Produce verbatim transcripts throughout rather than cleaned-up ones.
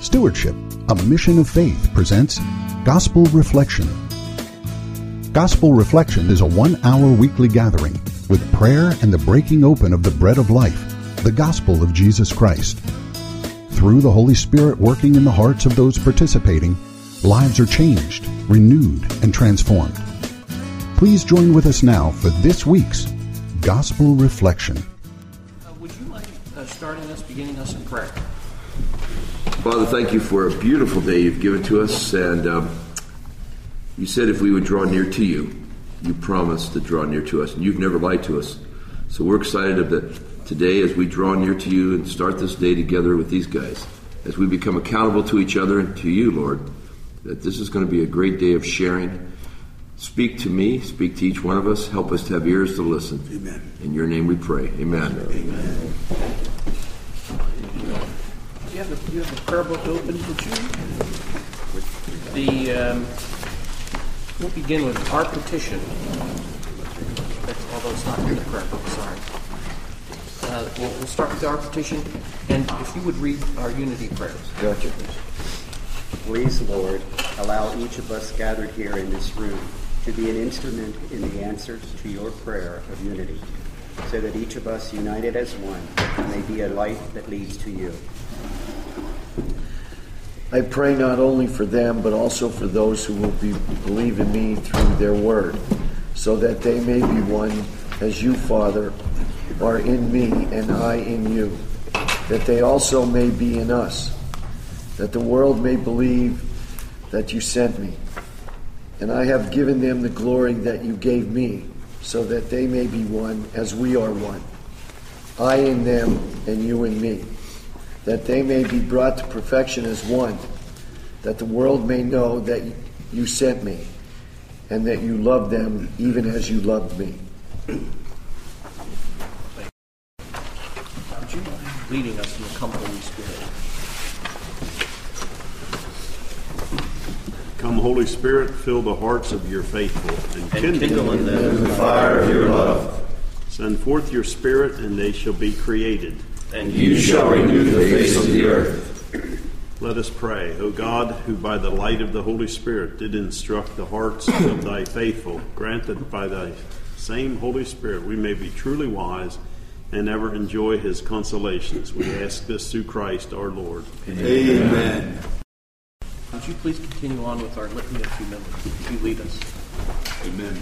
Stewardship, a Mission of Faith presents Gospel Reflection. Gospel Reflection is a one-hour weekly gathering with prayer and the breaking open of the bread of life, the gospel of Jesus Christ. Through the Holy Spirit working in the hearts of those participating, lives are changed, renewed, and transformed. Please join with us now for this week's Gospel Reflection. Uh, would you like uh, starting us, beginning us in prayer? Father, thank you for a beautiful day you've given to us, and um, you said if we would draw near to you, you promised to draw near to us, and you've never lied to us. So we're excited of that today as we draw near to you and start this day together with these guys, as we become accountable to each other and to you, Lord, that this is going to be a great day of sharing. Speak to me, speak to each one of us, help us to have ears to listen. Amen. In your name we pray. Amen. Amen. You have the, you have the prayer book open, did you? The, um, we'll begin with our petition. Although it's not in the prayer book, sorry. Uh, we'll, we'll start with our petition, and if you would read our unity prayers. Gotcha. Please, Lord, allow each of us gathered here in this room to be an instrument in the answers to your prayer of unity, so that each of us, united as one, may be a light that leads to you. I pray not only for them, but also for those who will be, believe in me through their word, so that they may be one as you, Father, are in me and I in you, that they also may be in us, that the world may believe that you sent me. And I have given them the glory that you gave me, so that they may be one as we are one, I in them and you in me, that they may be brought to perfection as one, that the world may know that you sent me, and that you love them even as you loved me. Would you mind leading us in the come, Holy Spirit? Come, Holy Spirit, fill the hearts of your faithful and, And kindle in them the fire of your love. Send forth your Spirit, and they shall be created. And you shall renew the face of the earth. Let us pray. O God, who by the light of the Holy Spirit did instruct the hearts of thy faithful, grant that by thy same Holy Spirit we may be truly wise and ever enjoy his consolations. We ask this through Christ our Lord. Amen. Amen. Would you please continue on with our litany of humility? Would you lead us? Amen.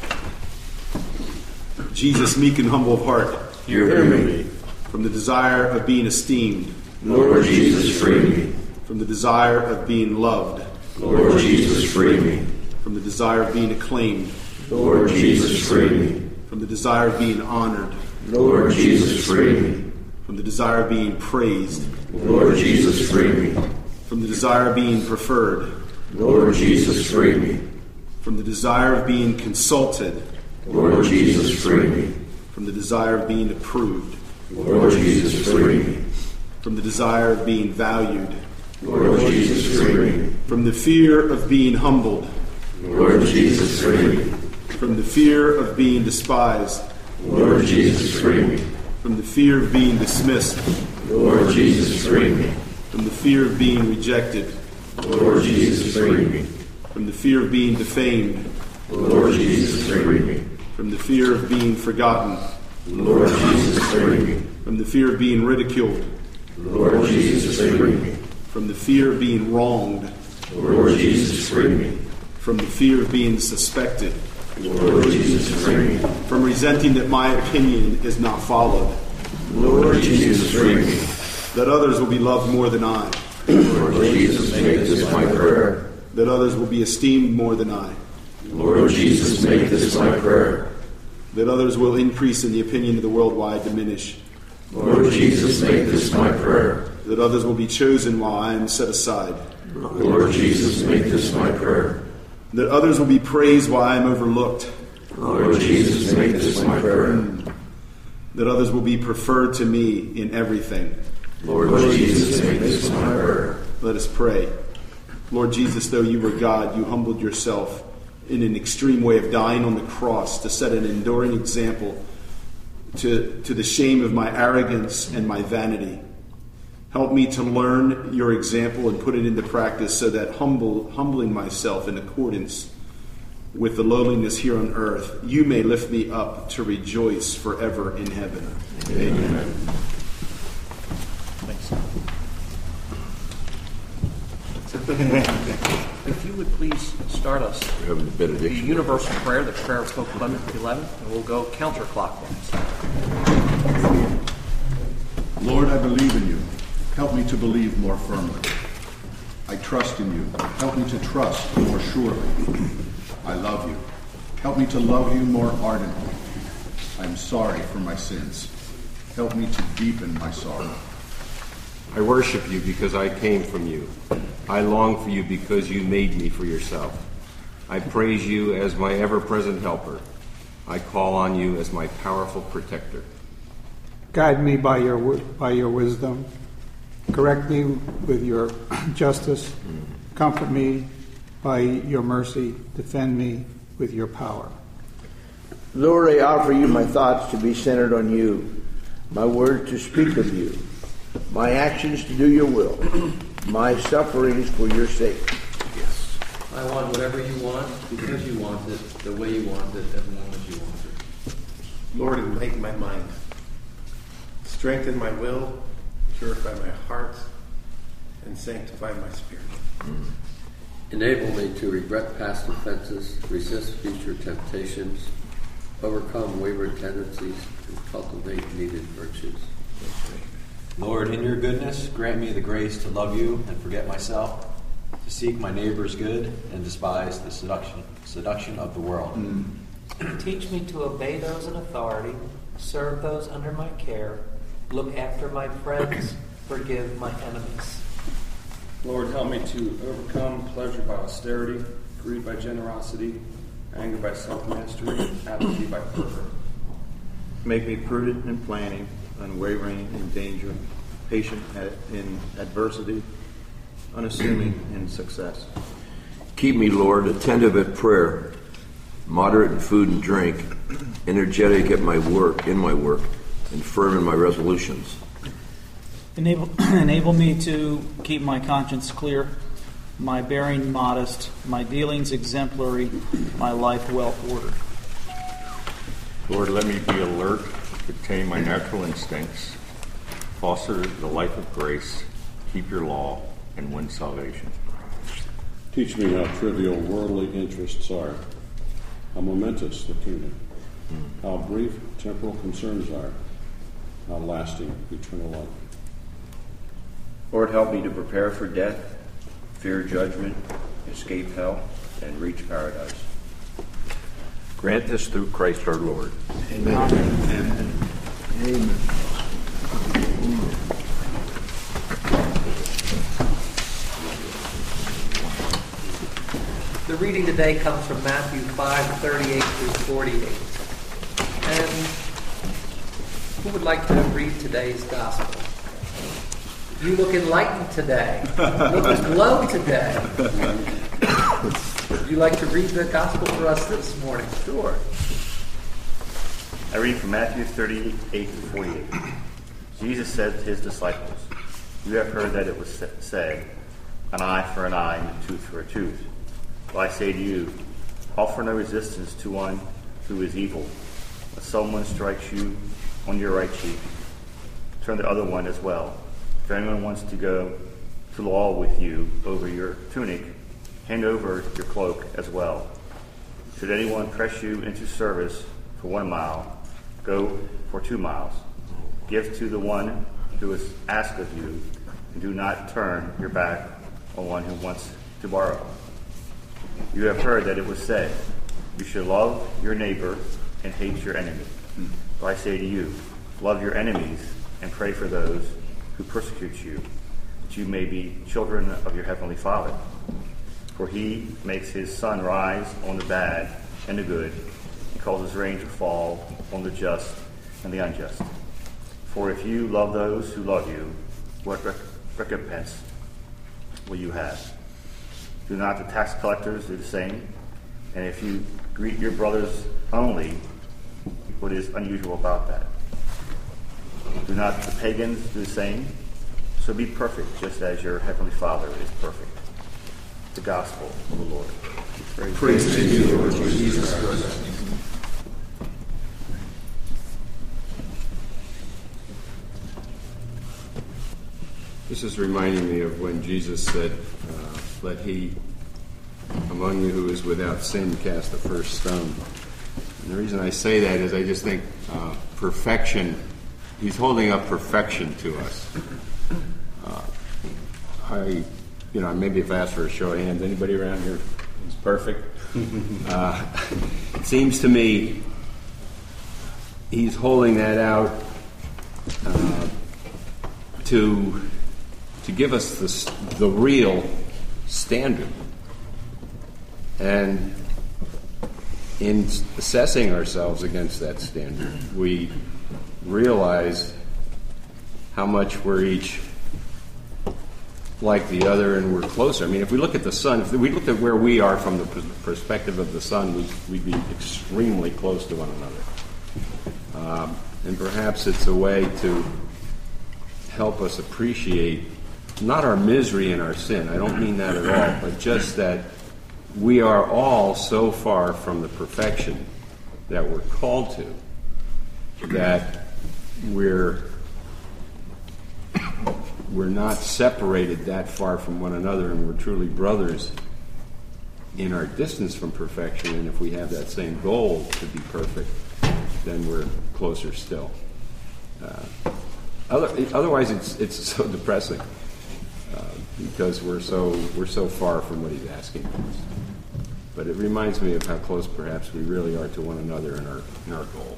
Jesus, meek and humble of heart, Hear me. From the desire of being esteemed, Lord Jesus, free me. From the desire of being loved, Lord Jesus, free me. From the desire of being acclaimed, Lord Jesus, free me. From the desire of being honored, Lord Jesus, free me. From the desire of being praised, Lord Jesus, free me. From the desire of being preferred, Lord Jesus, free me. From the desire of being consulted, Lord Jesus, free me. From the desire of being approved, Lord Jesus, free me. From the desire of being valued, Lord Jesus, free me. From the fear of being humbled, Lord Jesus, free me. From the fear of being despised, Lord Jesus, free me. From the fear of being dismissed, Lord Jesus, free me. From the fear of being rejected, Lord Jesus, free me. From the fear of being defamed, Lord Jesus, free me. From the fear of being forgotten, Lord Jesus, free me. From the fear of being ridiculed, Lord Jesus, free me. From the fear of being wronged, Lord Jesus, free me. From the fear of being suspected, Lord Jesus, free me. From resenting that my opinion is not followed, Lord Jesus, free me. that others will be loved more than I, Lord Jesus, make this my prayer. that others will be esteemed more than I, Lord Jesus, make this my prayer. that others will increase in the opinion of the world while I diminish, Lord Jesus, make this my prayer. that others will be chosen while I am set aside, Lord Jesus, make this my prayer. that others will be praised while I am overlooked, Lord Jesus, make this my prayer. that others will be preferred to me in everything. Lord Jesus, make this my prayer. Let us pray. Lord Jesus, though you were God, you humbled yourself in an extreme way of dying on the cross to set an enduring example to, to the shame of my arrogance and my vanity. Help me to learn your example and put it into practice so that humble, humbling myself in accordance with the lowliness here on earth, you may lift me up to rejoice forever in heaven. Amen. Amen. Thanks. If you would please start us We're having the the benediction. universal prayer, the prayer of Pope Clement the eleventh, and we'll go counterclockwise. Lord, I believe in you. Help me to believe more firmly. I trust in you. Help me to trust more surely. I love you. Help me to love you more ardently. I am sorry for my sins. Help me to deepen my sorrow. I worship you because I came from you. I long for you because you made me for yourself. I praise you as my ever-present helper. I call on you as my powerful protector. Guide me by your by your wisdom. Correct me with your justice. Comfort me by your mercy. Defend me with your power. Lord, I offer you my thoughts to be centered on you, my word to speak of you, my actions to do your will, my sufferings for your sake. Yes. I want whatever you want, because you want it, the way you want it, as long as you want it. Lord, enlighten my mind. Strengthen my will, purify my heart, and sanctify my spirit. Mm. Enable me to regret past offenses, resist future temptations, overcome wayward tendencies, and cultivate needed virtues. Lord, in your goodness, grant me the grace to love you and forget myself, to seek my neighbor's good and despise the seduction seduction of the world. Mm. Teach me to obey those in authority, serve those under my care, look after my friends, forgive my enemies. Lord, help me to overcome pleasure by austerity, greed by generosity, anger by self-mastery, apathy by fervor. Make me prudent in planning, unwavering in danger, patient in adversity, unassuming in success. Keep me, Lord, attentive at prayer, moderate in food and drink, energetic at my work, in my work, and firm in my resolutions. Enable, enable me to keep my conscience clear, my bearing modest, my dealings exemplary, my life well ordered. Lord, let me be alert, retain my natural instincts, foster the life of grace, keep your law, and win salvation. Teach me how trivial worldly interests are, how momentous the kingdom, how brief temporal concerns are, how lasting eternal life. Lord, help me to prepare for death, fear judgment, escape hell, and reach paradise. Grant this through Christ our Lord. Amen. Amen. Amen. The reading today comes from Matthew five, thirty-eight through forty-eight. And who would like to read today's gospel? You look enlightened today. You look aglow today. Would you like to read the gospel for us this morning? Sure. I read from Matthew thirty-eight to forty-eight. Jesus said to his disciples, "You have heard that it was said, an eye for an eye and a tooth for a tooth. But I say to you, offer no resistance to one who is evil. If someone strikes you on your right cheek, turn the other one as well. If anyone wants to go to law with you over your tunic, hand over your cloak as well. Should anyone press you into service for one mile, go for two miles. Give to the one who is asked of you, and do not turn your back on one who wants to borrow. You have heard that it was said, you should love your neighbor and hate your enemy. But I say to you, love your enemies and pray for those who persecute you, that you may be children of your heavenly Father. For he makes his sun rise on the bad and the good, and causes rain to fall on the just and the unjust. For if you love those who love you, what rec- recompense will you have? Do not the tax collectors do the same? And if you greet your brothers only, what is unusual about that? Do not the pagans do the same? So be perfect, just as your heavenly Father is perfect. The Gospel of the Lord. Praise, Praise to you, Lord Jesus Christ. This is reminding me of when Jesus said, uh, let he among you who is without sin cast the first stone. And the reason I say that is I just think uh, perfection, he's holding up perfection to us. Uh, I, you know, maybe if I ask for a show of hands, anybody around here is perfect? uh, it seems to me he's holding that out uh, to to give us the, the real standard. And in assessing ourselves against that standard, we realize how much we're each like the other and we're closer. I mean, if we look at the sun, if we looked at where we are from the perspective of the sun, we'd, we'd be extremely close to one another. Um, and perhaps it's a way to help us appreciate not our misery and our sin. I don't mean that at all, but just that we are all so far from the perfection that we're called to that we're we're not separated that far from one another, and we're truly brothers in our distance from perfection. And if we have that same goal to be perfect, then we're closer still. Uh, other, otherwise, it's it's so depressing. Uh, because we're so we're so far from what he's asking of us. But it reminds me of how close perhaps we really are to one another in our in our goal.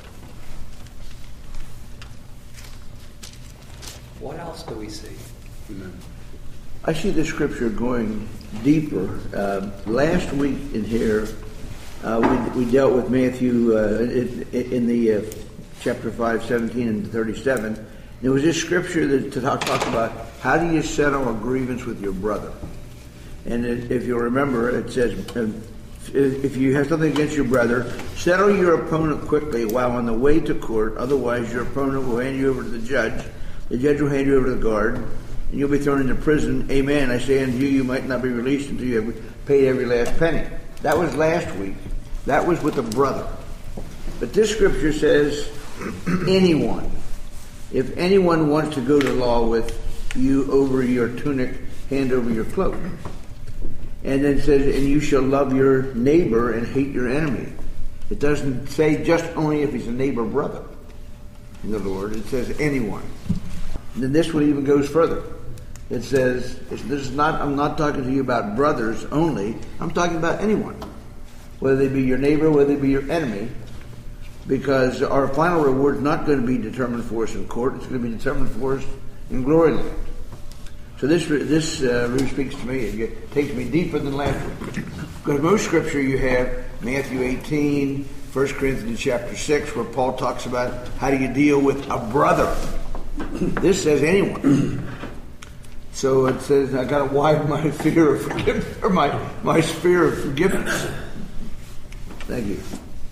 What else do we see? Amen. I see the scripture going deeper. Uh, last week in here, uh, we, we dealt with Matthew uh, in, in the uh, chapter five, seventeen and thirty-seven. There was this scripture that talks talk about how do you settle a grievance with your brother. And it, if you remember, it says, if you have something against your brother, settle your opponent quickly while on the way to court. Otherwise, your opponent will hand you over to the judge. The judge will hand you over to the guard, and you'll be thrown into prison. Amen. I say unto you, you might not be released until you have paid every last penny. That was last week. That was with a brother. But this scripture says, anyone. If anyone wants to go to law with you over your tunic, hand over your cloak. And then it says, and you shall love your neighbor and hate your enemy. It doesn't say just only if he's a neighbor brother in the Lord. It says anyone. And then this one even goes further. It says, this is not, I'm not talking to you about brothers only. I'm talking about anyone. Whether they be your neighbor, whether they be your enemy. Because our final reward is not going to be determined for us in court. It's going to be determined for us in glory land. So this this uh, really speaks to me. It takes me deeper than last week. Because most scripture you have Matthew eighteen, First Corinthians chapter six, where Paul talks about how do you deal with a brother. This says anyone. So it says I got to widen my fear of forgiveness, or my my sphere of forgiveness. Thank you.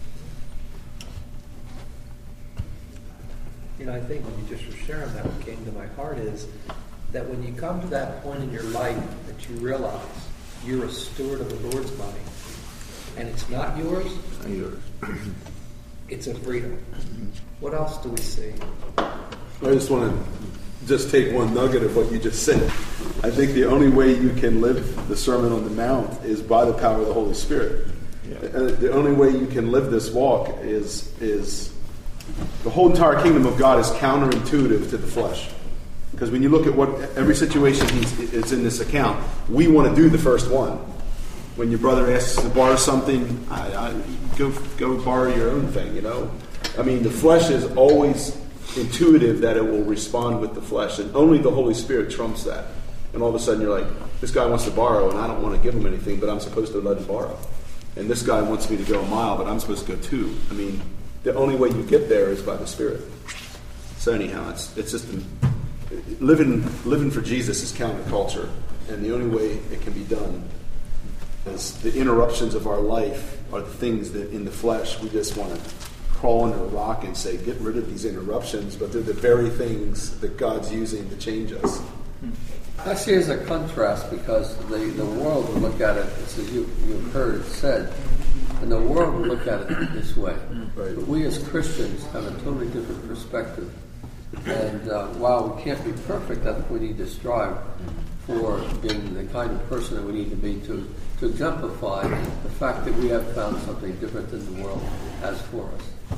You know, I think when you just were sharing that, what came to my heart is that when you come to that point in your life that you realize you're a steward of the Lord's money, and it's not yours, not yours. It's a freedom. What else do we see? I just want to just take one nugget of what you just said. I think the only way you can live the Sermon on the Mount is by the power of the Holy Spirit. Yeah. The only way you can live this walk is is the whole entire kingdom of God is counterintuitive to the flesh. Because when you look at what every situation he's, is in this account, we want to do the first one. When your brother asks to borrow something, I, I, go go borrow your own thing, you know. I mean, the flesh is always intuitive that it will respond with the flesh, and only the Holy Spirit trumps that. And all of a sudden you're like, this guy wants to borrow, and I don't want to give him anything, but I'm supposed to let him borrow. And this guy wants me to go a mile, but I'm supposed to go two. I mean, the only way you get there is by the Spirit. So anyhow, it's it's just living living for Jesus is counterculture, and the only way it can be done is the interruptions of our life are the things that in the flesh we just want to crawl under a rock and say, get rid of these interruptions, but they're the very things that God's using to change us. I see it as a contrast because the, the world will look at it, as you, you've heard it said, and the world will look at it this way. Right. But we as Christians have a totally different perspective. And uh, while we can't be perfect, I think we need to strive for being the kind of person that we need to be to, to exemplify the fact that we have found something different than the world has for us.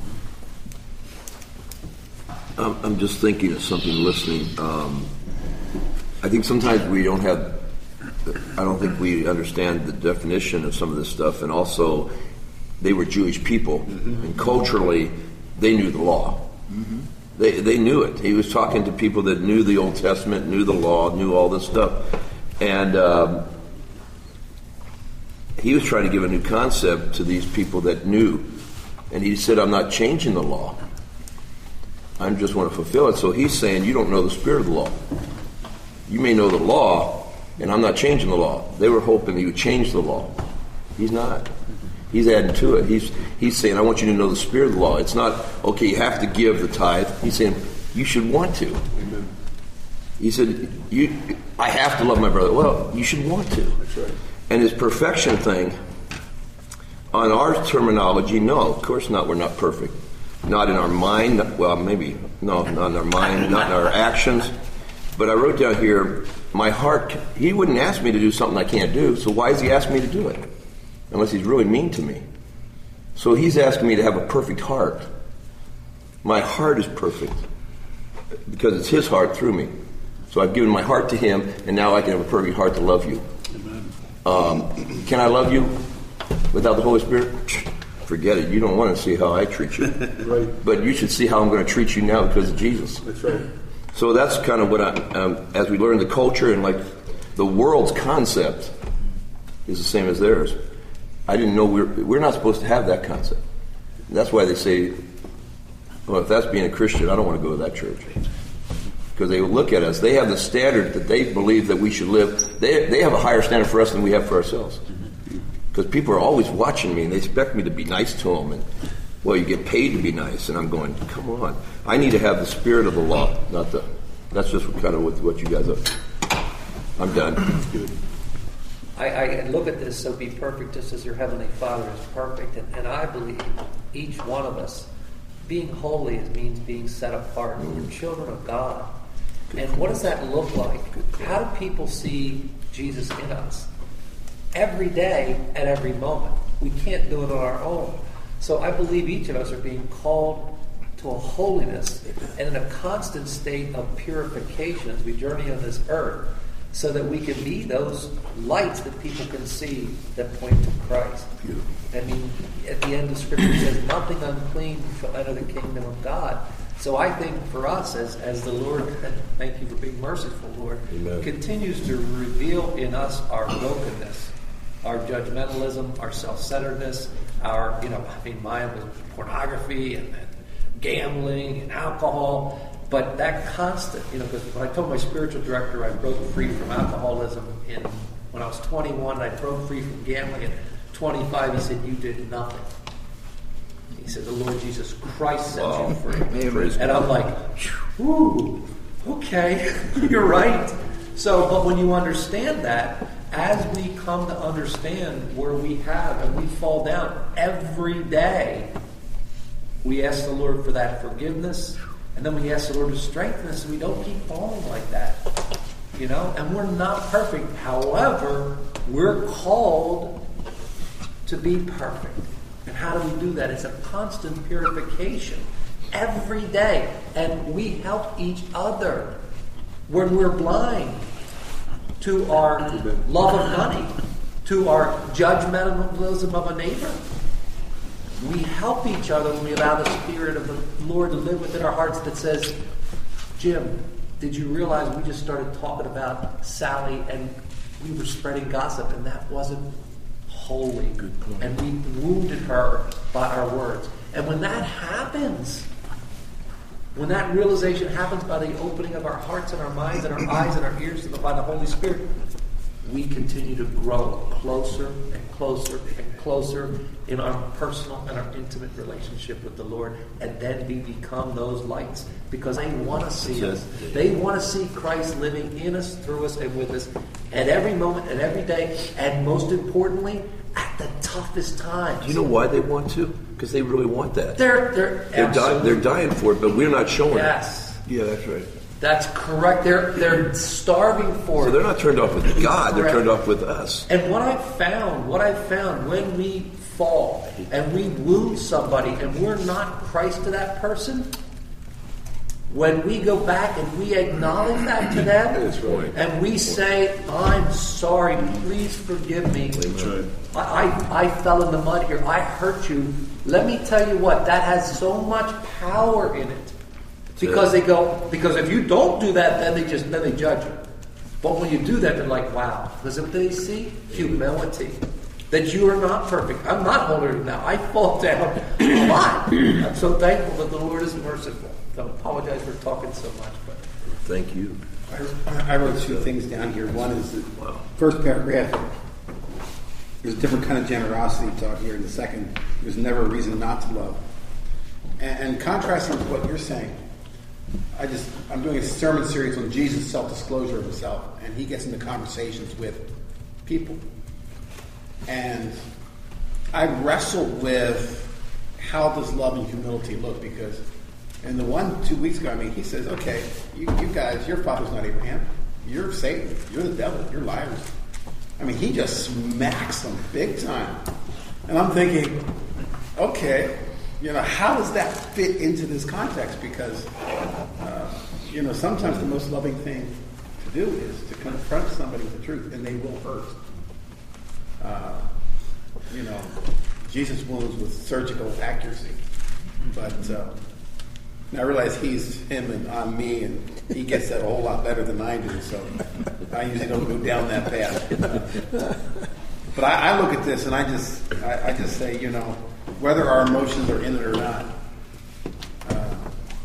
Um, I'm just thinking of something listening. Um, I think sometimes we don't have, I don't think we understand the definition of some of this stuff, and also they were Jewish people, mm-hmm. and culturally they knew the law. Mm-hmm. They they knew it. He was talking to people that knew the Old Testament, knew the law, knew all this stuff. And um, he was trying to give a new concept to these people that knew. And he said, I'm not changing the law. I just want to fulfill it. So he's saying, you don't know the spirit of the law. You may know the law, and I'm not changing the law. They were hoping he would change the law. He's not. He's adding to it. He's he's saying, I want you to know the spirit of the law. It's not, okay, you have to give the tithe. He's saying, you should want to. Amen. He said, you, I have to love my brother. Well, you should want to. That's right. And his perfection thing, on our terminology, no, of course not. We're not perfect. Not in our mind. Well, maybe, no, not in our mind, not in our actions. But I wrote down here, my heart, he wouldn't ask me to do something I can't do, so why does he ask me to do it? Unless he's really mean to me. So he's asking me to have a perfect heart. My heart is perfect because it's his heart through me. So I've given my heart to him, and now I can have a perfect heart to love you. Um, can I love you without the Holy Spirit? Forget it. You don't want to see how I treat you. Right. But you should see how I'm going to treat you now because of Jesus. That's right. So that's kind of what I, um, as we learn the culture and like the world's concept is the same as theirs. I didn't know we're we're not supposed to have that concept. And that's why they say, well, if that's being a Christian, I don't want to go to that church. Because they look at us. They have the standard that they believe that we should live. They they have a higher standard for us than we have for ourselves. Because people are always watching me, and they expect me to be nice to them. And, well, you get paid to be nice. And I'm going, come on. I need to have the spirit of the law, not the... That's just what, kind of what, what you guys are. I'm done. Good. I, I look at this, so be perfect just as your Heavenly Father is perfect. And, and I believe each one of us, being holy means being set apart. We're children of God. And what does that look like? How do people see Jesus in us? Every day, at every moment. We can't do it on our own. So I believe each of us are being called to a holiness and in a constant state of purification as we journey on this earth, so that we can be those lights that people can see that point to Christ. I mean, at the end of Scripture it says, nothing unclean shall enter the kingdom of God. So I think for us, as, as the Lord, and thank you for being merciful, Lord, Amen. Continues to reveal in us our brokenness, our judgmentalism, our self-centeredness, our, you know, I mean, mine was pornography and, and gambling and alcohol. But that constant, you know, because when I told my spiritual director I broke free from alcoholism in when I was twenty-one, I broke free from gambling at twenty-five, he said, you did nothing. He said, the Lord Jesus Christ set wow. you free. Amen. And I'm like, whew, okay, you're right. So, but when you understand that, as we come to understand where we have and we fall down every day, we ask the Lord for that forgiveness. And then we ask the Lord to strengthen us so we don't keep falling like that. You know? And we're not perfect. However, we're called to be perfect. And how do we do that? It's a constant purification every day. And we help each other when we're blind to our love of money, to our judgmentalism of a neighbor. We help each other when we allow the Spirit of the Lord to live within our hearts that says, Jim, did you realize we just started talking about Sally and we were spreading gossip and that wasn't holy. Good point. And we wounded her by our words. And when that happens, when that realization happens by the opening of our hearts and our minds and our eyes and our ears by the Holy Spirit, we continue to grow closer and closer and closer in our personal and our intimate relationship with the Lord, and then we become those lights because they want to see us. They want to see Christ living in us, through us, and with us at every moment and every day, and most importantly, at the toughest times. Do you know why they want to? Because they really want that. They're they're They're, di- they're dying for it, but we're not showing yes. it. Yeah, that's right. That's correct. They're they're starving for so it. They're not turned off with God. They're Correct. turned off with us. And what I found, what I found when we fall and we wound somebody and we're not Christ to that person, when we go back and we acknowledge that to them, That's right. and we say, "I'm sorry, please forgive me. I, I I fell in the mud here. I hurt you." Let me tell you what, that has so much power in it. Because they go, because if you don't do that, then they just then they judge you. But when you do that, they're like, wow. Because what they see? Humility. That you are not perfect. I'm not holier than thou. I fall down a lot. I'm so thankful that the Lord is merciful. I apologize for talking so much, but thank you. I, I wrote two things down here. One is the first paragraph. There's a different kind of generosity talk here. And the second, there's never a reason not to love. And, and contrasting with what you're saying, I just, I'm doing a sermon series on Jesus' self-disclosure of himself, and he gets into conversations with people. And I wrestle with how does love and humility look, because in the one, two weeks ago, I mean, he says, okay, you, you guys, your father's not Abraham. You're Satan. You're the devil. You're liars. I mean, he just smacks them big time. And I'm thinking, okay, you know, how does that fit into this context? Because, uh, you know, sometimes the most loving thing to do is to confront somebody with the truth, and they will hurt. Uh, you know, Jesus wounds with surgical accuracy. But uh, I realize he's him and I'm me, and he gets that a whole lot better than I do, so I usually don't go down that path. But I, I look at this, and I just, I, I just say, you know, whether our emotions are in it or not, uh,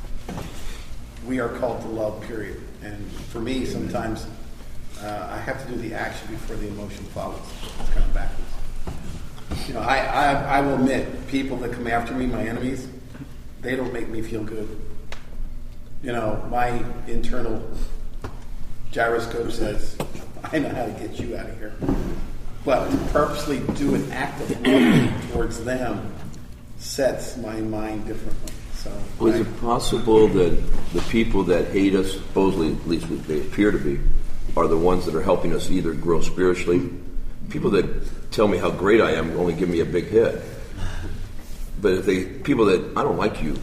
we are called to love, period. And for me, sometimes uh, I have to do the action before the emotion follows. It's kind of backwards. You know, I, I, I will admit, people that come after me, my enemies, they don't make me feel good. You know, my internal gyroscope says, I know how to get you out of here. But to purposely do an act of love towards them sets my mind differently. So, Was I, it possible that the people that hate us, supposedly, at least they appear to be, are the ones that are helping us either grow spiritually? People that tell me how great I am only give me a big head. But if they, people that, I don't like you,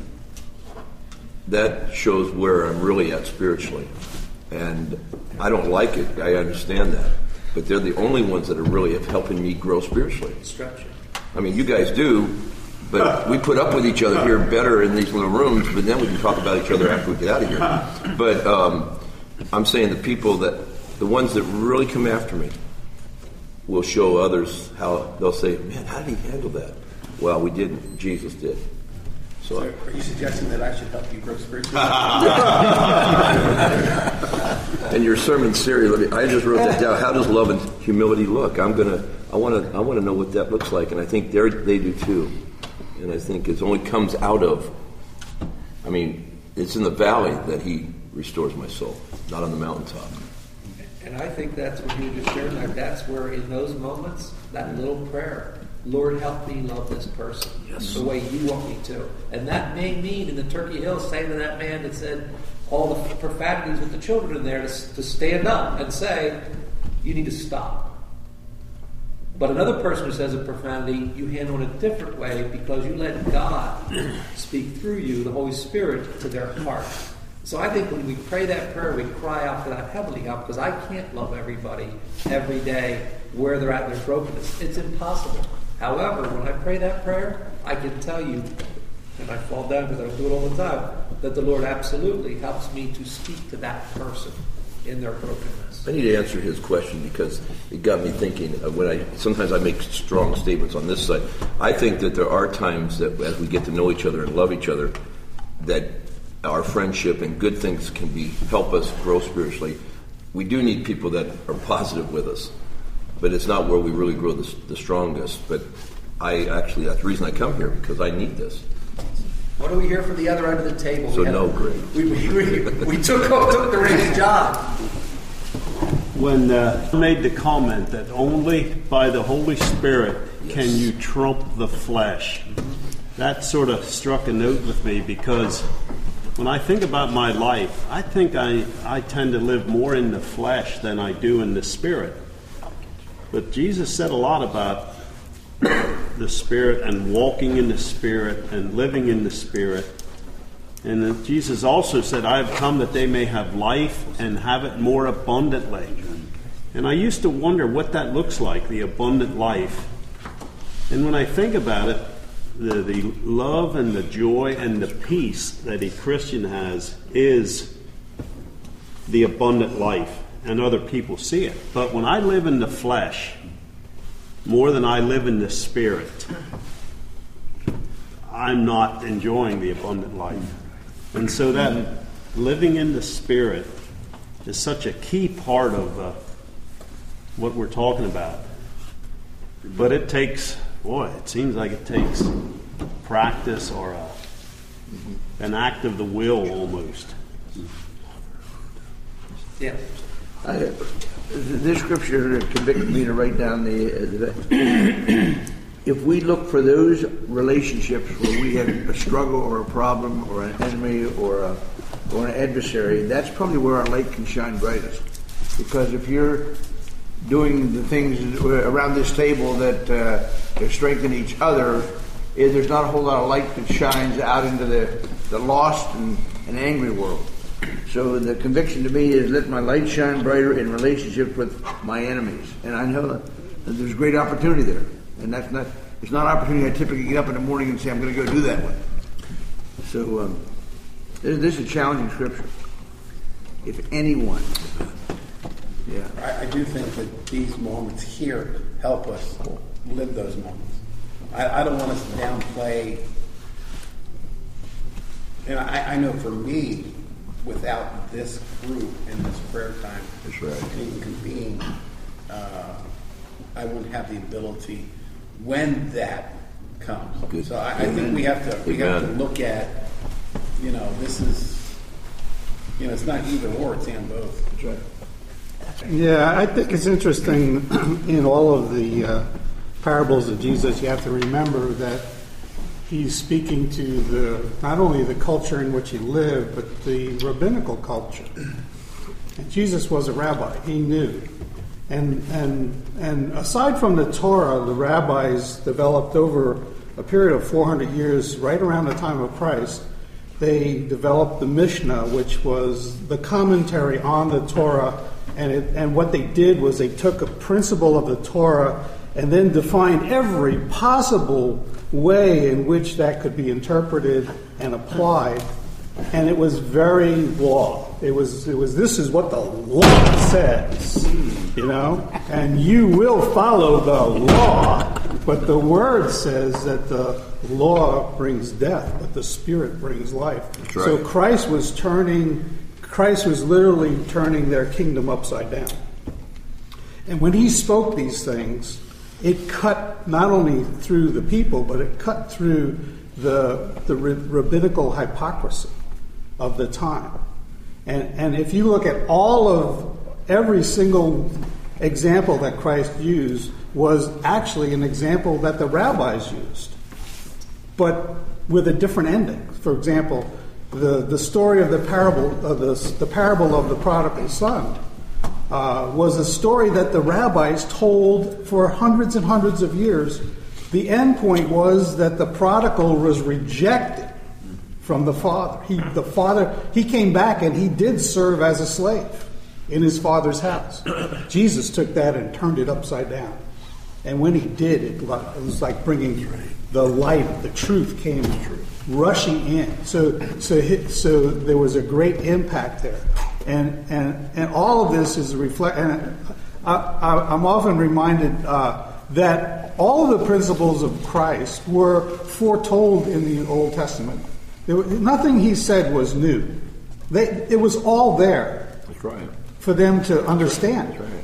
that shows where I'm really at spiritually. And I don't like it. I understand that. But they're the only ones that are really helping me grow spiritually. Structure. I mean, you guys do, but we put up with each other here better in these little rooms, but then we can talk about each other after we get out of here. But um, I'm saying the people that, the ones that really come after me will show others how, they'll say, man, how did he handle that? Well, we didn't. Jesus did. So, so are you suggesting that I should help you grow spiritually? and your sermon series, let me, I just wrote that down. How does love and humility look? I'm gonna, I want to, I want to know what that looks like, and I think they they do too. And I think it only comes out of. I mean, it's in the valley that He restores my soul, not on the mountaintop. And I think that's what you just shared. Like that's where, in those moments, that little prayer, Lord, help me love this person yes. the way you want me to. And that may mean in the Turkey Hills saying to that man that said all the profanities with the children in there to, to stand up and say, you need to stop. But another person who says a profanity, you handle it a different way because you let God speak through you, the Holy Spirit, to their heart. So I think when we pray that prayer, we cry out for that heavenly help, because I can't love everybody every day where they're at in their brokenness. It's impossible. However, when I pray that prayer, I can tell you, and I fall down because I do it all the time, that the Lord absolutely helps me to speak to that person in their brokenness. I need to answer his question because it got me thinking of when I sometimes I make strong statements on this side. I think that there are times that as we get to know each other and love each other, that our friendship and good things can be help us grow spiritually. We do need people that are positive with us. but it's not where we really grow the, the strongest. But I actually, that's the reason I come here, because I need this. What do we hear from the other end of the table? So we no, had, great. We, we, we, we took, took the raised job. When uh, I made the comment that only by the Holy Spirit yes. can you trump the flesh, that sort of struck a note with me, because when I think about my life, I think I, I tend to live more in the flesh than I do in the Spirit. But Jesus said a lot about the Spirit and walking in the Spirit and living in the Spirit. And then Jesus also said, I have come that they may have life and have it more abundantly. And I used to wonder what that looks like, the abundant life. And when I think about it, the, the love and the joy and the peace that a Christian has is the abundant life, and other people see it. But when I live in the flesh more than I live in the Spirit, I'm not enjoying the abundant life. And so that living in the Spirit is such a key part of uh, what we're talking about. But it takes, boy, it seems like it takes practice or a, an act of the will almost. Yeah. I, this scripture convicted me to write down the, the if we look for those relationships where we have a struggle or a problem or an enemy or a, or an adversary, that's probably where our light can shine brightest. Because if you're doing the things around this table that uh, strengthen each other, eh, there's not a whole lot of light that shines out into the, the lost and, and angry world. So the conviction to me is let my light shine brighter in relationship with my enemies. And I know that there's great opportunity there. And that's not, it's not an opportunity I typically get up in the morning and say, I'm going to go do that one. So um, this, this is a challenging scripture. If anyone, yeah. I, I do think that these moments here help us live those moments. I, I don't want us to downplay, and I, I know for me, without this group and this prayer time, that's right, and even convene, uh, I wouldn't have the ability when that comes. Good. So I, I think we have to we Amen. have to look at, you know, this is, you know, it's not either or, it's and both. That's right. Yeah, I think it's interesting in all of the uh, parables of Jesus, you have to remember that he's speaking to the not only the culture in which he lived, but the rabbinical culture. And Jesus was a rabbi. He knew. And and and aside from the Torah, the rabbis developed over a period of four hundred years, right around the time of Christ, they developed the Mishnah, which was the commentary on the Torah. And it, and what they did was they took a principle of the Torah and then defined every possible way in which that could be interpreted and applied. And it was very law. It was, it was, this is what the law says, you know, and you will follow the law. But the word says that the law brings death, but the Spirit brings life. That's right. So Christ was turning, Christ was literally turning their kingdom upside down. And when he spoke these things, it cut not only through the people, but it cut through the, the rabbinical hypocrisy of the time. And, and if you look at all of every single example that Christ used was actually an example that the rabbis used, but with a different ending. For example, the, the story of the parable of the, the parable of the prodigal son uh, was a story that the rabbis told for hundreds and hundreds of years. The end point was that the prodigal was rejected from the father. He, the father, he came back and he did serve as a slave in his father's house. Jesus took that and turned it upside down. And when he did, it, it was like bringing the light, the truth came rushing in. So, so, so there was a great impact there. And and and all of this is a reflect. And I, I, I'm often reminded uh, that all of the principles of Christ were foretold in the Old Testament. There was, nothing he said was new. They, it was all there. That's right. For them to understand. That's right.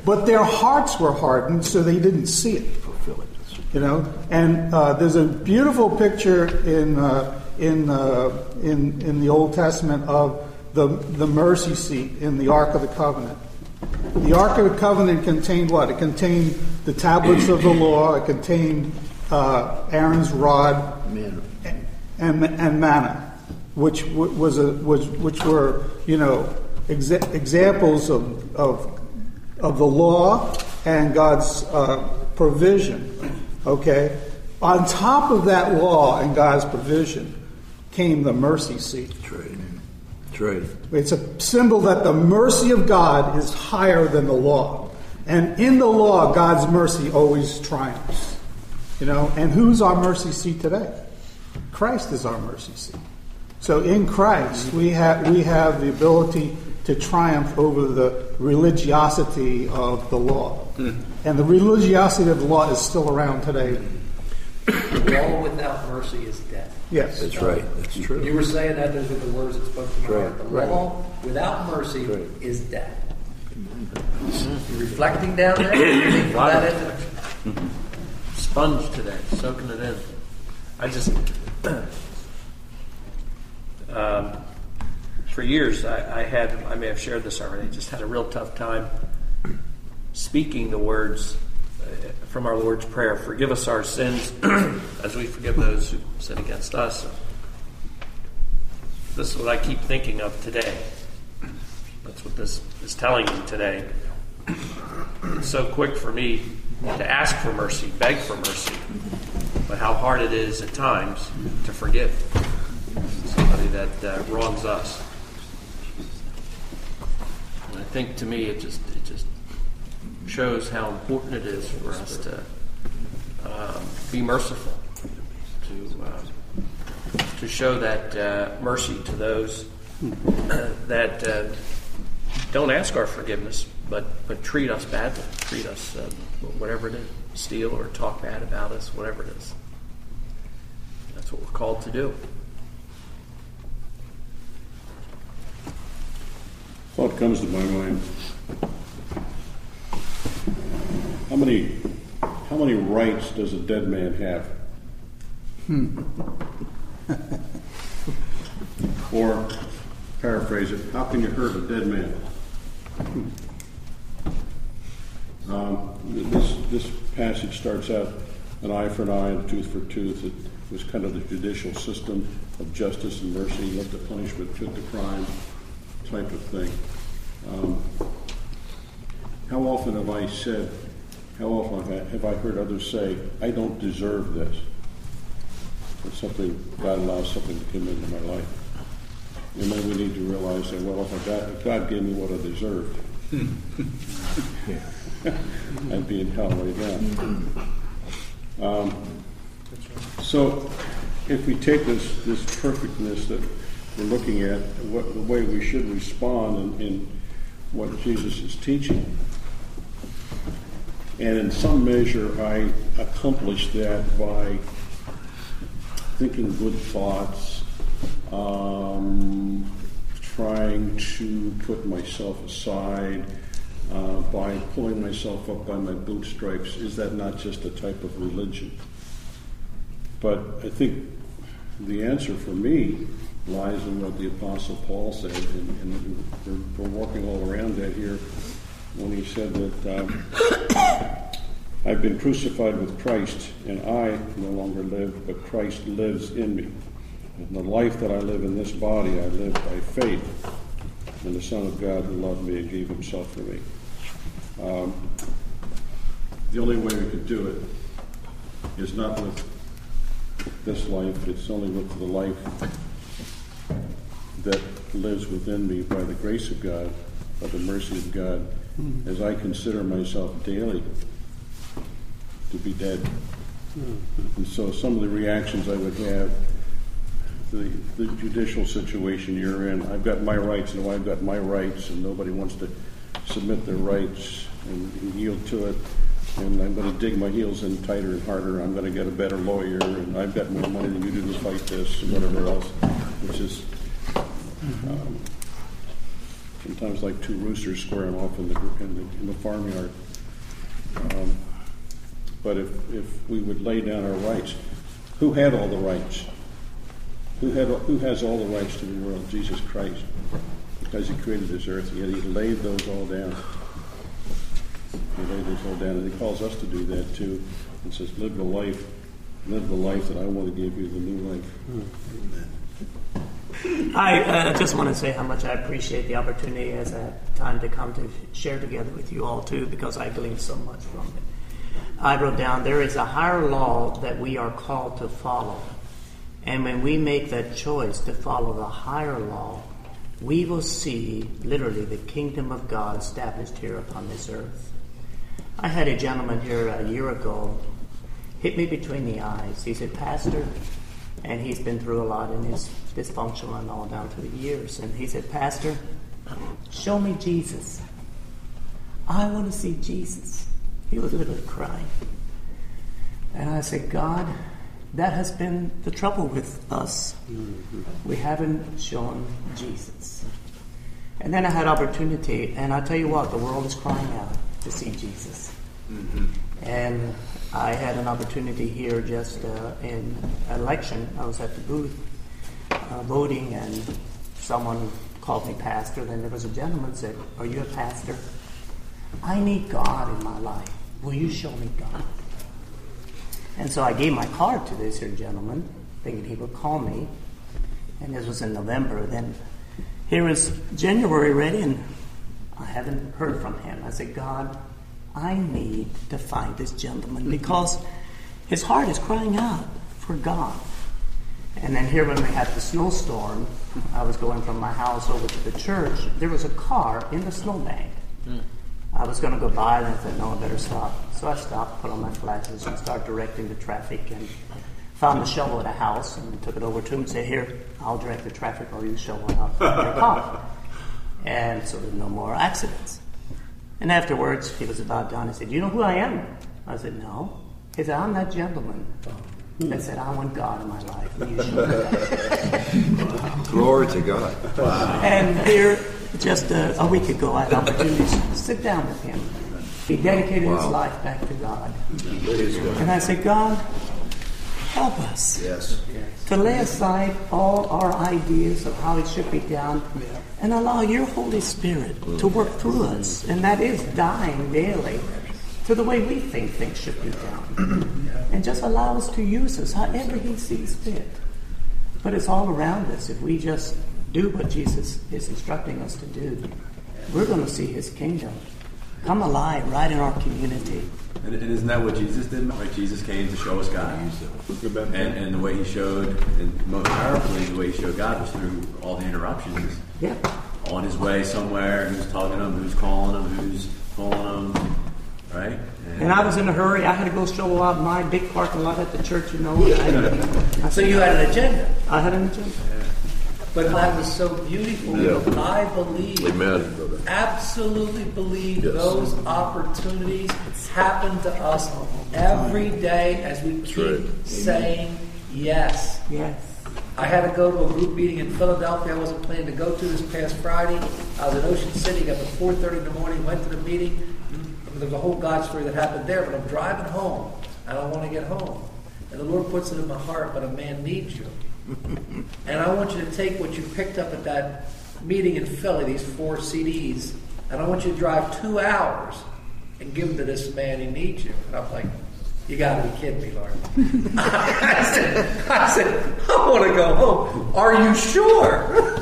but their hearts were hardened, so they didn't see it. You know, and uh, there's a beautiful picture in uh, in uh, in in the Old Testament of the the mercy seat in the Ark of the Covenant. The Ark of the Covenant contained what? It contained the tablets of the law. It contained uh, Aaron's rod and and manna, which was a was which were you know exa- examples of of of the law and God's uh, provision. Okay, on top of that law and God's provision came the mercy seat. Trade. Trade. It's a symbol that the mercy of God is higher than the law. And in the law, God's mercy always triumphs. You know, and who's our mercy seat today? Christ is our mercy seat. So in Christ, we have we have the ability to triumph over the religiosity of the law. Mm. And the religiosity of the law is still around today. Law without mercy is death. Yes. That's right. That's true. You were saying that, those are the words that spoke to my Right. heart. The Right. law without mercy Right. is death. You're reflecting down there, you from that into Sponge today, soaking it in. I just, um, for years, I, I had, I may have shared this already, just had a real tough time speaking the words uh, from our Lord's Prayer. Forgive us our sins as we forgive those who sin against us. This is what I keep thinking of today. That's what this is telling me today. It's so quick for me to ask for mercy, beg for mercy, but how hard it is at times to forgive somebody that uh, wrongs us. And I think to me it just it just shows how important it is for us to um, be merciful, to uh, to show that uh, mercy to those that uh, don't ask our forgiveness, but but treat us badly, treat us uh, whatever it is, steal or talk bad about us, whatever it is. That's what we're called to do. Thought comes to my mind. How many how many rights does a dead man have? Hmm. Or paraphrase it, how can you hurt a dead man? Um, this this passage starts out an eye for an eye and a tooth for a tooth. It was kind of the judicial system of justice and mercy. Let the punishment fit the crime type of thing. Um, how often have I said, how often have I, have I heard others say, I don't deserve this? But something, God allows something to come into my life. And then we need to realize that, well, if, I got, if God gave me what I deserved, I'd be in hell right now. Um, so, if we take this this perfectness that we're looking at, what, the way we should respond in, in what Jesus is teaching, and in some measure I accomplish that by thinking good thoughts, um, trying to put myself aside, uh, by pulling myself up by my bootstraps. Is that not just a type of religion? But I think the answer for me lies in what the Apostle Paul said, and, and we're, we're walking all around that here, when he said that um, I've been crucified with Christ, and I no longer live, but Christ lives in me. And the life that I live in this body, I live by faith in the Son of God who loved me and gave himself for me. Um, the only way we could do it is not with this life, it's only with the life that lives within me by the grace of God, by the mercy of God, mm. as I consider myself daily to be dead. Mm. And so some of the reactions I would have, the, the judicial situation you're in, I've got my rights, and I've got my rights, and nobody wants to submit their rights and, and yield to it. And I'm going to dig my heels in tighter and harder. I'm going to get a better lawyer, and I've got more money than you do to fight this, and whatever else, which is um, sometimes like two roosters squaring off in the in the, in the farmyard. Um, but if if we would lay down our rights, who had all the rights? Who had who has all the rights to the world? Jesus Christ, because He created this earth, yet He laid those all down. He laid those all down, and He calls us to do that too. And says, "Live the life, live the life that I want to give you, the new life." Amen. I uh, just want to say how much I appreciate the opportunity as I had time to come to share together with you all too, because I gleaned so much from it. I wrote down, there is a higher law that we are called to follow. And when we make that choice to follow the higher law, we will see literally the kingdom of God established here upon this earth. I had a gentleman here a year ago hit me between the eyes. He said, "Pastor," and he's been through a lot in his dysfunctional and all down through the years. And he said, "Pastor, show me Jesus. I want to see Jesus." He was literally crying. And I said, "God, that has been the trouble with us. We haven't shown Jesus." And then I had opportunity, and I tell you what, the world is crying out to see Jesus. Mm-hmm. And I had an opportunity here just uh, in election. I was at the booth uh, voting, and someone called me pastor. Then there was a gentleman who said, "Are you a pastor? I need God in my life. Will you show me God?" And so I gave my card to this here gentleman, thinking he would call me. And this was in November. Then here is January ready, and I haven't heard from him. I said, "God, I need to find this gentleman because his heart is crying out for God." And then here when we had the snowstorm, I was going from my house over to the church. There was a car in the snowbank. Mm. I was going to go by, and I said, "No, I better stop." So I stopped, put on my flashes, and started directing the traffic, and found the shovel at a house, and took it over to him and said, "Here, I'll direct the traffic, or you shovel it out your car." And so there's no more accidents. And afterwards, he was about done. He said, "You know who I am?" I said, "No." He said, "I'm that gentleman that said, I want God in my life. Will you show me that?" Glory to God. Wow. And here, just a, a week ago, I had opportunities to sit down with him. He dedicated wow. his life back to God. And I said, "God, help us yes. to lay aside all our ideas of how it should be done and allow your Holy Spirit to work through us." And that is dying daily to the way we think things should be done. And just allow us to use us however He sees fit. But it's all around us. If we just do what Jesus is instructing us to do, we're going to see His kingdom come alive right in our community. And, and isn't that what Jesus did? Right? Jesus came to show us God. And, and the way He showed, and most powerfully, the way He showed God was through all the interruptions. Yeah. On His way somewhere, who's tugging Him, who's calling Him, who's calling Him, right? And, and I was in a hurry. I had to go show out my big parking lot at the church, you know. I, I so you had an agenda? I had an agenda. Yeah. But that was so beautiful. Yeah. I believe, Amen, brother. absolutely believe yes. those opportunities happen to us every day as we keep right. saying yes. Yes. I had to go to a group meeting in Philadelphia I wasn't planning to go to this past Friday. I was in Ocean City, got up at four thirty in the morning, went to the meeting. There's a whole God story that happened there, but I'm driving home, and I want to get home. And the Lord puts it in my heart, but a man needs you. And I want you to take what you picked up at that meeting in Philly, these four C Ds, and I want you to drive two hours and give them to this man. He needs you. And I'm like, you got to be kidding me, Lord. I said, I said, I want to go home. Are you sure?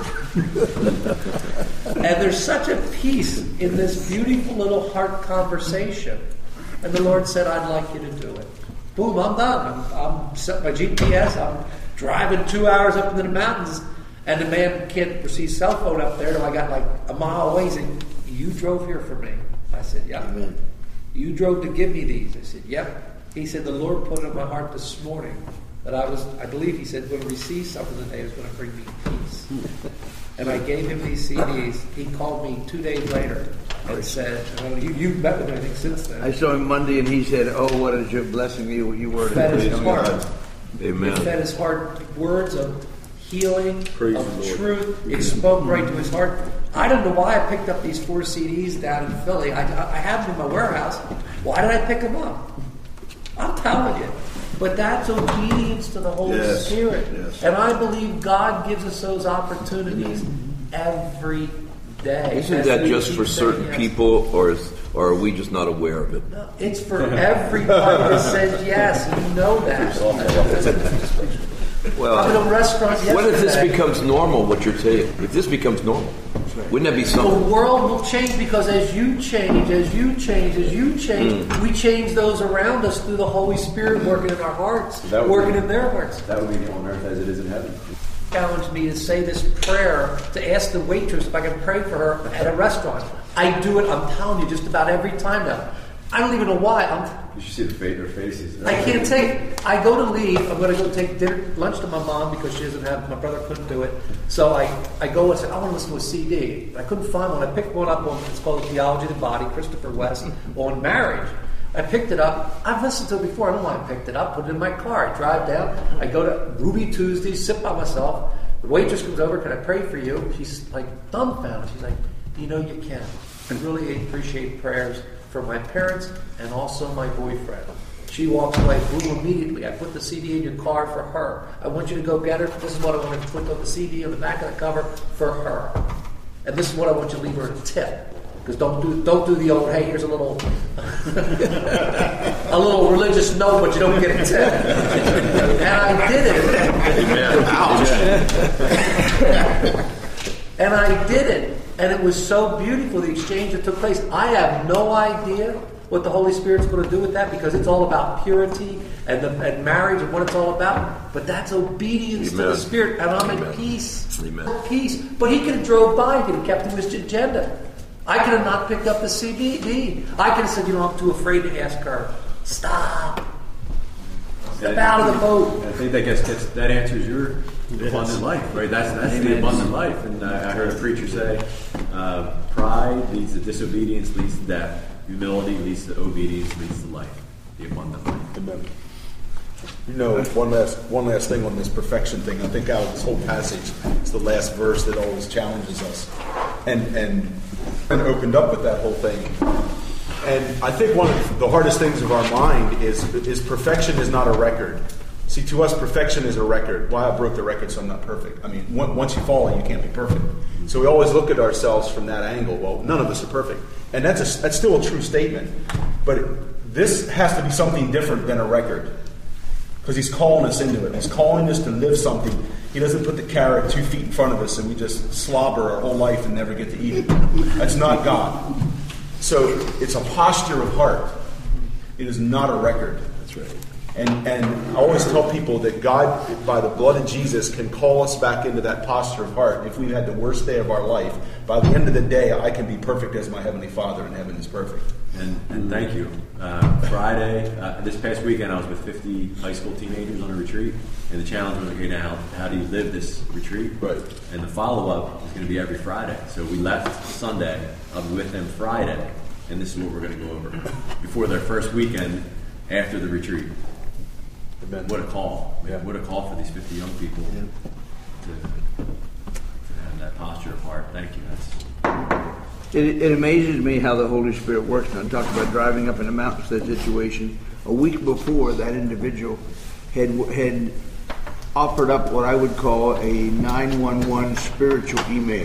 And there's such a peace in this beautiful little heart conversation. And the Lord said, I'd like you to do it. Boom, I'm done. I'm, I'm set my G P S. I'm driving two hours up into the mountains, and the man can't receive cell phone up there, so I got like a mile away. He said, you drove here for me. I said, yeah. Amen. You drove to give me these. I said, yep. He said, the Lord put it in my heart this morning that I was, I believe he said, going to receive something today that's going to bring me peace. And I gave him these C Ds. He called me two days later and said, and you, you've met with him, I think, since then. I saw him Monday, and he said, oh, what a joy, blessing you, you were. Fed his heart. Amen. It fed his heart words of healing, Praise of truth. It spoke right to his heart. I don't know why I picked up these four C Ds down in Philly. I, I have them in my warehouse. Why did I pick them up? I'm telling you. But that's obedience to the Holy Yes, Spirit. yes. And I believe God gives us those opportunities every day. Isn't As that we just keep for saying certain yes. people, or is, or are we just not aware of it? No, it's for everybody that says yes. You know that. Well, I'm in a restaurant what if this yesterday. becomes normal, what you're saying? If this becomes normal, wouldn't that be something? The world will change because as you change, as you change, as you change, Mm. we change those around us through the Holy Spirit working in our hearts, That would working be- in their hearts. That would be on earth as it is in heaven. Challenged me to say this prayer, to ask the waitress if I can pray for her at a restaurant. I do it, I'm telling you, just about every time now. I don't even know why. I'm, You should see the fa- their faces. I can't take. I go to leave. I'm going to go take dinner, lunch to my mom because she doesn't have. My brother couldn't do it. So I, I go and say I want to listen to a C D. I couldn't find one. I picked one up on. It's called Theology of the Body, Christopher West, on marriage. I picked it up. I've listened to it before. I don't know why I picked it up. Put it in my car. I drive down. I go to Ruby Tuesday. Sit by myself. The waitress comes over. Can I pray for you? She's like dumbfounded. She's like, you know, you can. I really appreciate prayers for my parents and also my boyfriend. She walks away, boom, immediately. I put the C D in your car for her. I want you to go get her. This is what I want to put on the C D on the back of the cover for her. And this is what I want you to leave her a tip. Because don't do don't do the old, hey, here's a little a little religious note, but you don't get a tip. And I did it. Ouch. And I did it. And it was so beautiful, the exchange that took place. I have no idea what the Holy Spirit's going to do with that because it's all about purity and, the, and marriage and what it's all about. But that's obedience Amen. to the Spirit. And I'm Amen. at peace. Amen. Peace. But he could have drove by. He could have kept to his agenda. I could have not picked up the C D. I could have said, you know, I'm too afraid to ask her. Stop. Step out of the boat. I think that gets, gets that answers your abundant life, right? That's that's the Amen. abundant life. And uh, I heard a preacher say, uh, pride leads to disobedience, leads to death. Humility leads to obedience, leads to life. The abundant life. Amen. You know, one last one last thing on this perfection thing. I think out of this whole passage, it's the last verse that always challenges us, and and and opened up with that whole thing. And I think one of the hardest things of our mind is is perfection is not a record. See, to us, perfection is a record. Well, I broke the record, so I'm not perfect. I mean, once you fall, you can't be perfect. So we always look at ourselves from that angle. Well, none of us are perfect, and that's a, that's still a true statement. But this has to be something different than a record, because he's calling us into it. He's calling us to live something. He doesn't put the carrot two feet in front of us and we just slobber our whole life and never get to eat it. That's not God. So it's a posture of heart. It is not a record. That's right. And and I always tell people that God, by the blood of Jesus, can call us back into that posture of heart. If we've had the worst day of our life, by the end of the day, I can be perfect as my Heavenly Father in heaven is perfect. And, and thank you. Uh, Friday, uh, this past weekend, I was with fifty high school teenagers on a retreat, and the challenge was, okay, now, how do you live this retreat? Right. And the follow-up is going to be every Friday. So we left Sunday, I'll be with them Friday, and this is what we're going to go over before their first weekend after the retreat. Amen. What a call. Yeah. What a call for these fifty young people Yeah. to, to have that posture of heart. Thank you. That's It, it amazes me how the Holy Spirit works. And I talked about driving up in the mountains, that situation. A week before, that individual had had offered up what I would call a nine one one spiritual email.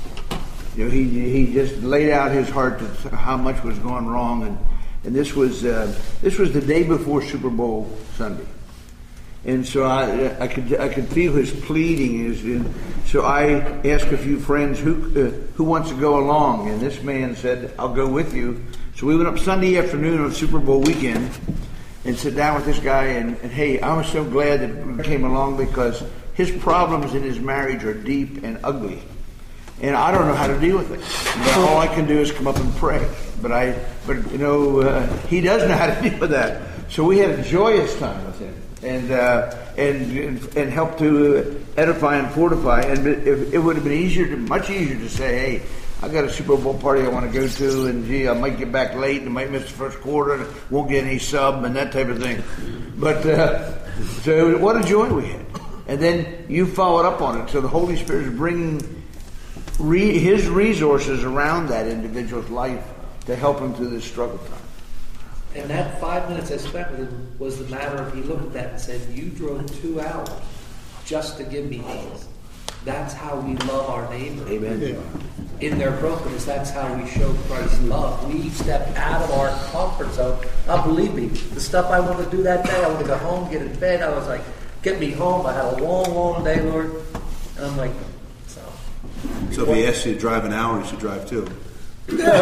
You know, he he just laid out his heart to how much was going wrong, and and this was uh, this was the day before Super Bowl Sunday. And so I, I could I could feel his pleading. His, and so I asked a few friends who uh, who wants to go along, and this man said, "I'll go with you." So we went up Sunday afternoon on Super Bowl weekend and sat down with this guy. And, and hey, I was so glad that he came along because his problems in his marriage are deep and ugly, and I don't know how to deal with it. But all I can do is come up and pray. But I, but you know, uh, he does know how to deal with that. So we had a joyous time with him. And, uh, and and help to edify and fortify. And it, it would have been easier, to, much easier to say, hey, I got a Super Bowl party I want to go to, and gee, I might get back late, and I might miss the first quarter, and won't get any sub, and that type of thing. But uh, so what a joy we had. And then you followed up on it. So the Holy Spirit is bringing re, his resources around that individual's life to help him through this struggle time. And that five minutes I spent with him was the matter of, he looked at that and said, you drove two hours just to give me these. That's how we love our neighbor. Amen. Yeah. In their brokenness, that's how we show Christ's love. We step out of our comfort zone. Now, believe me, the stuff I want to do that day, I want to go home, get in bed. I was like, get me home. I had a long, long day, Lord. And I'm like, so. So if he asks you to drive an hour, you should drive two. You don't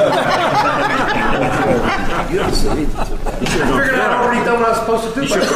say it. I figured I'd already done what I was supposed to do. But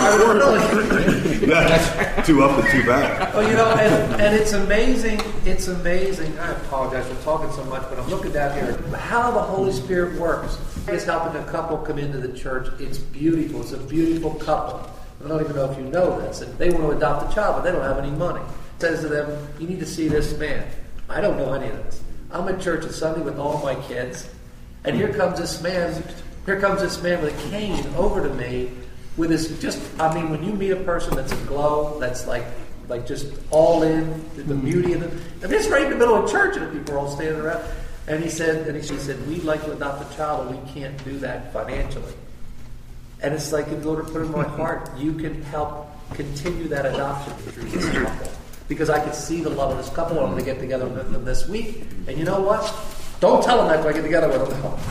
I That's two up and two back. Well, you know, and, and it's amazing. It's amazing. I apologize for talking so much, but I'm looking down here. How the Holy Spirit works. It's helping a couple come into the church. It's beautiful. It's a beautiful couple. I don't even know if you know this. And they want to adopt a child, but they don't have any money. It says to them, you need to see this man. I don't know any of this. I'm at church on Sunday with all my kids, and here comes this man, here comes this man with a cane over to me with his just, I mean, when you meet a person that's aglow, that's like, like just all in, the beauty of it, and it's right in the middle of church, and people are all standing around, and he said, and he said, we'd like to adopt a child, but we can't do that financially. And it's like, in order to put in my heart, you can help continue that adoption through this couple. Because I could see the love of this couple. I'm going to get together with them this week. And you know what? Don't tell them that till I get together with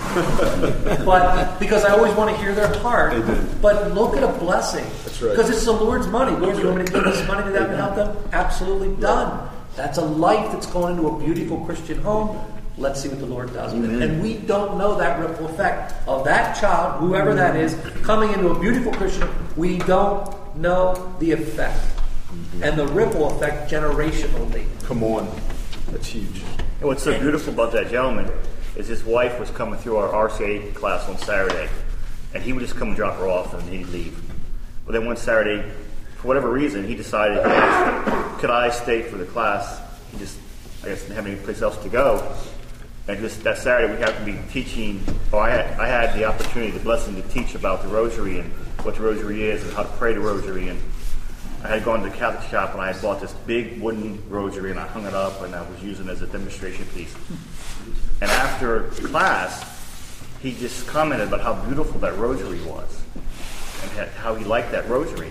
them. But because I always want to hear their heart. But look at a blessing. That's right. Because it's the Lord's money. Lord, you want me to give this money to them and help them? Absolutely done. That's a life that's going into a beautiful Christian home. Let's see what the Lord does with it. And we don't know that ripple effect of that child, whoever that is, coming into a beautiful Christian home. We don't know the effect. And the ripple effect generationally. Come on. That's huge. And what's so beautiful about that gentleman is his wife was coming through our R C A class on Saturday, and he would just come and drop her off and he'd leave. But then one Saturday, for whatever reason, he decided, hey, could I stay for the class? He just, I guess, didn't have any place else to go. And just that Saturday, we happened to be teaching, or I had, I had the opportunity, the blessing to teach about the rosary and what the rosary is and how to pray the rosary. And I had gone to the Catholic shop and I had bought this big wooden rosary and I hung it up and I was using it as a demonstration piece. And after class, he just commented about how beautiful that rosary was and had, how he liked that rosary.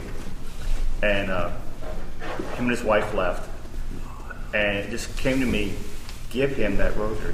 And uh, him and his wife left, and it just came to me, give him that rosary.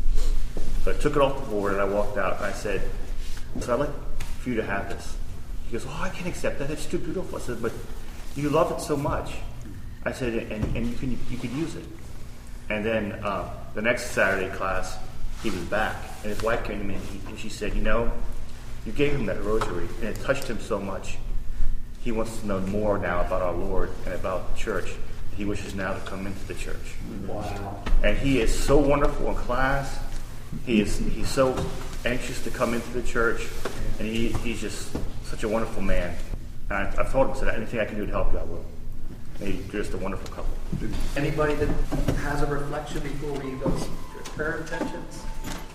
So I took it off the board and I walked out and I said, so I'd like for you to have this. He goes, oh, I can't accept that. It's too beautiful. I said, but you love it so much. I said, and, and you can you could use it. And then uh, the next Saturday class, he was back, and his wife came to me and, he, and she said, you know, you gave him that rosary, and it touched him so much. He wants to know more now about our Lord and about the church. He wishes now to come into the church. Wow! And he is so wonderful in class. He is he's so anxious to come into the church, and he, he's just such a wonderful man. And I, I've told him, said, anything I can do to help you, I will. And you're just a wonderful couple. Anybody that has a reflection before we go to prayer intentions?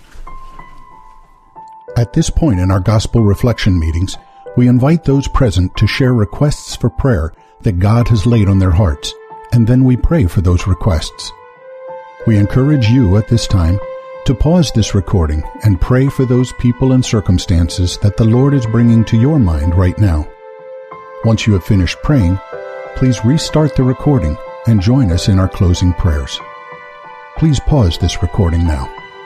At this point in our gospel reflection meetings, we invite those present to share requests for prayer that God has laid on their hearts, and then we pray for those requests. We encourage you at this time to pause this recording and pray for those people and circumstances that the Lord is bringing to your mind right now. Once you have finished praying, please restart the recording and join us in our closing prayers. Please pause this recording now.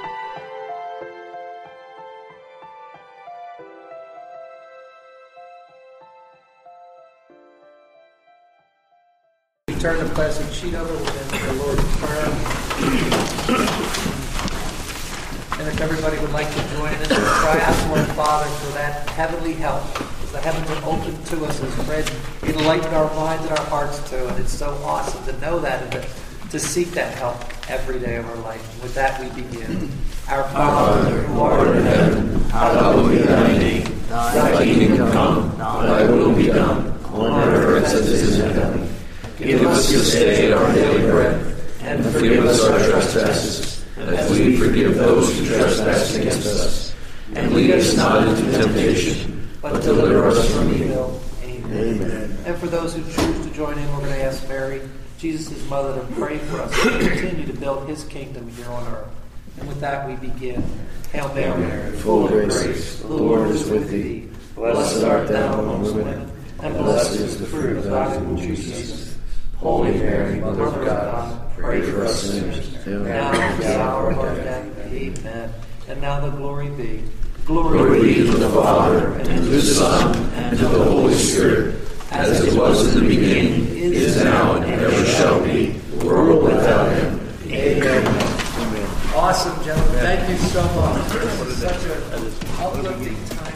We turn the pleasant sheet over within the Lord's Prayer. And if everybody would like to join in, try ask Lord Father for that heavenly help. The heavens are open to us, as Fred enlightened our minds and our hearts to, and it's so awesome to know that and to, to seek that help every day of our life. And with that, we begin. Our Father, who art in heaven, hallowed be thy name. Thy kingdom come, thy will be done, on earth as it is in heaven. Give us this day our daily bread, and forgive us our trespasses, as we forgive those who trespass against us. And lead us not into temptation, but deliver us from evil. Amen. Amen. And for those who choose to join in, we're going to ask Mary Jesus' mother, to pray for us to continue to build his kingdom here on earth. And with that we begin. Hail Mary, full of grace, the Lord is with thee. Blessed art thou amongst women, and blessed is the fruit of thy womb, Jesus. Holy Mary, Mother of God, pray for us sinners, now and at the hour of our death. Amen. And now the glory be. Glory, glory be to the Father, and to the Son, and to the Holy Spirit, as it was in the beginning, is now, and ever shall be, world without end. Amen. Amen. Awesome, gentlemen. Thank you so much. This is such an uplifting time.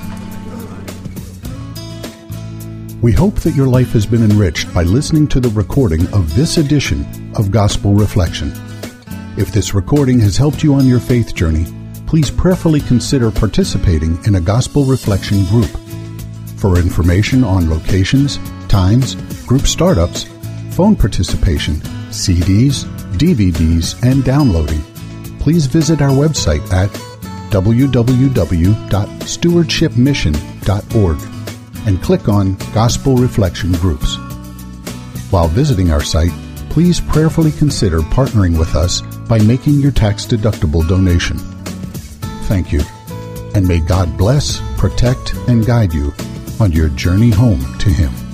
We hope that your life has been enriched by listening to the recording of this edition of Gospel Reflection. If this recording has helped you on your faith journey, please prayerfully consider participating in a Gospel Reflection group. For information on locations, times, group startups, phone participation, C Ds, D V Ds, and downloading, please visit our website at w w w dot stewardship mission dot org and click on Gospel Reflection Groups. While visiting our site, please prayerfully consider partnering with us by making your tax-deductible donation. Thank you, and may God bless, protect, and guide you on your journey home to Him.